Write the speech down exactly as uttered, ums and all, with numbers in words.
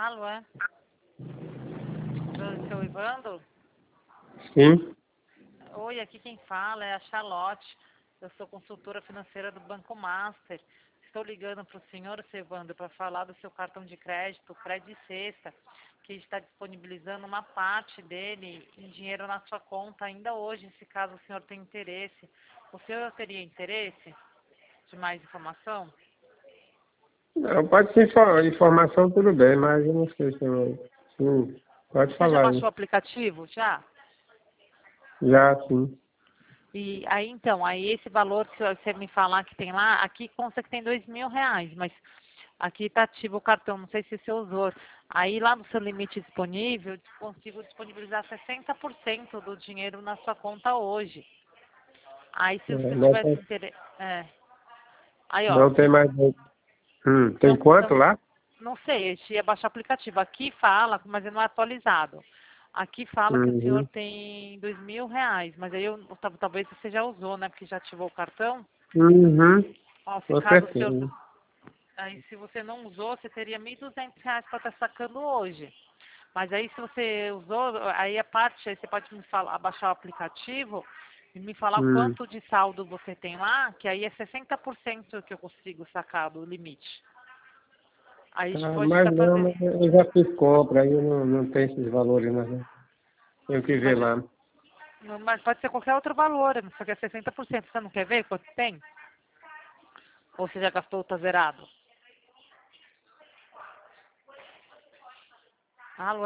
Alô, é? Do seu Ivandro? Sim. Oi, aqui quem fala é a Charlotte. Eu sou consultora financeira do Banco Master. Estou ligando para o senhor, seu Evandro, para falar do seu cartão de crédito, Crédito Sexta, que está disponibilizando uma parte dele em dinheiro na sua conta ainda hoje, se caso o senhor tenha interesse. O senhor teria interesse de mais informação? Não, pode ser info- informação, tudo bem, mas eu não sei se eu... Sim, pode Você já falar baixou o aí. aplicativo? Já? Já, sim. E aí, então, aí esse valor que você me falar que tem lá, aqui consta que tem dois mil reais, mas aqui está ativo o cartão, não sei se você usou. Aí lá no seu limite disponível, eu consigo disponibilizar sessenta por cento do dinheiro na sua conta hoje. Aí se É, você não tivesse tem, interesse. É. Aí, ó, não tem se, mais... Hum, tem não, quanto não, lá? não sei, este ia baixar o aplicativo. Aqui fala, mas ele não é atualizado. Aqui fala que o senhor Uhum. tem dois mil reais, mas aí eu, tal- talvez você já usou, né? Porque já ativou o cartão. Uhum. Ó, se Com caso o senhor. certeza. Aí se você não usou, você teria mil e duzentos reais para estar sacando hoje. Mas aí se você usou, aí a parte, aí você pode me falar, baixar o aplicativo e me falar o Hum. quanto de saldo você tem lá, que aí é sessenta por cento que eu consigo sacar do limite. Aí a gente Tá, pode mas estar não, fazendo. mas eu já fiz compra, aí eu não, não tenho esses valores, não. Tenho que ver Mas, lá. mas pode ser qualquer outro valor, só que é sessenta por cento. Você não quer ver quanto tem? Ou você já gastou, tá zerado? Alô?